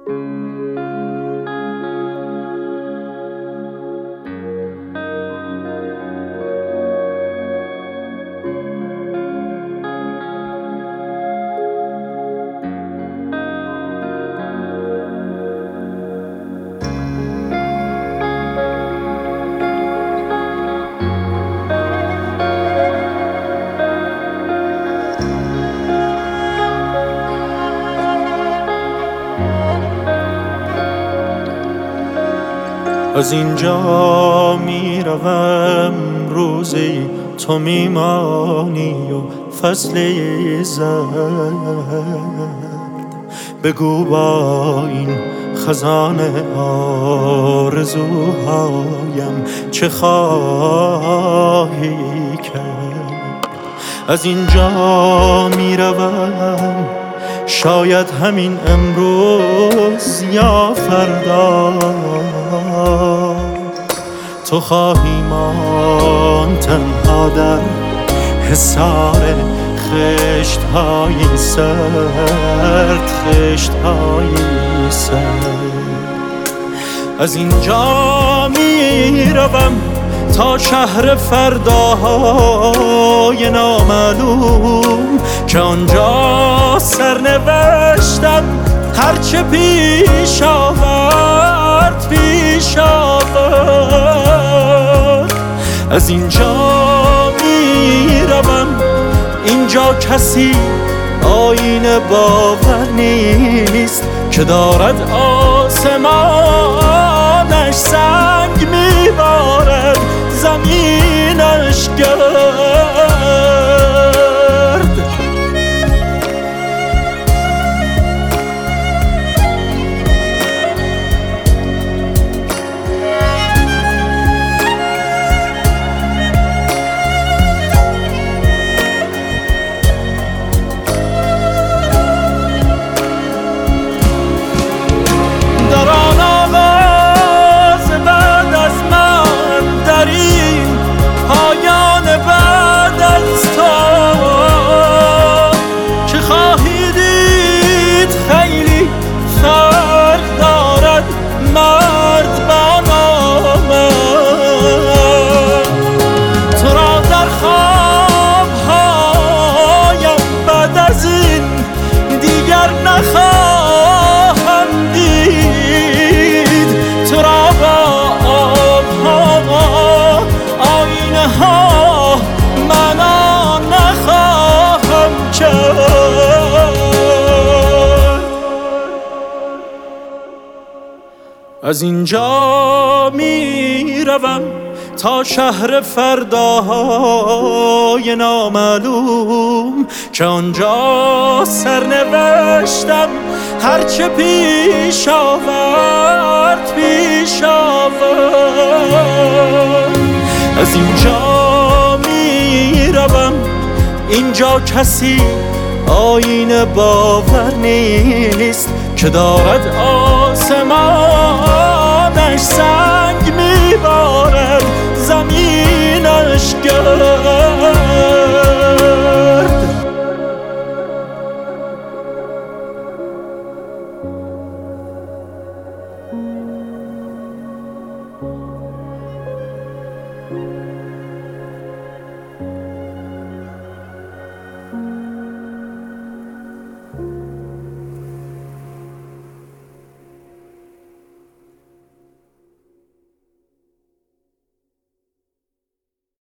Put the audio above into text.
از اینجا میروم روزی تو میمانی و فصلی زرد، بگو با این خزانه آرزوهایم چه خواهی کرد. از اینجا میروم شاید همین امروز یا فردا تو خواهی ماند تنها در حصار خشت‌های سرد، خشت‌های سرد. از اینجا میروم تا شهر فرداهای نامعلوم که آنجا سرنوشتم هرچه پیش آورد پیش آورد. از اینجا میروم اینجا کسی آیین باور نیست که دارد آسمانش سنگ میبارد زمینش گرد. نخواهم دید تو را با آبها آینه ها منا نخواهم کرد. از اینجا میروم تا شهر فرداهای نامعلوم که آنجا سرنوشتم هرچه پیش آورد پیش آورد. از اینجا میروم اینجا کسی آیین باور نیست که دارد آسمانش سنگ میبارد زمینش گرد.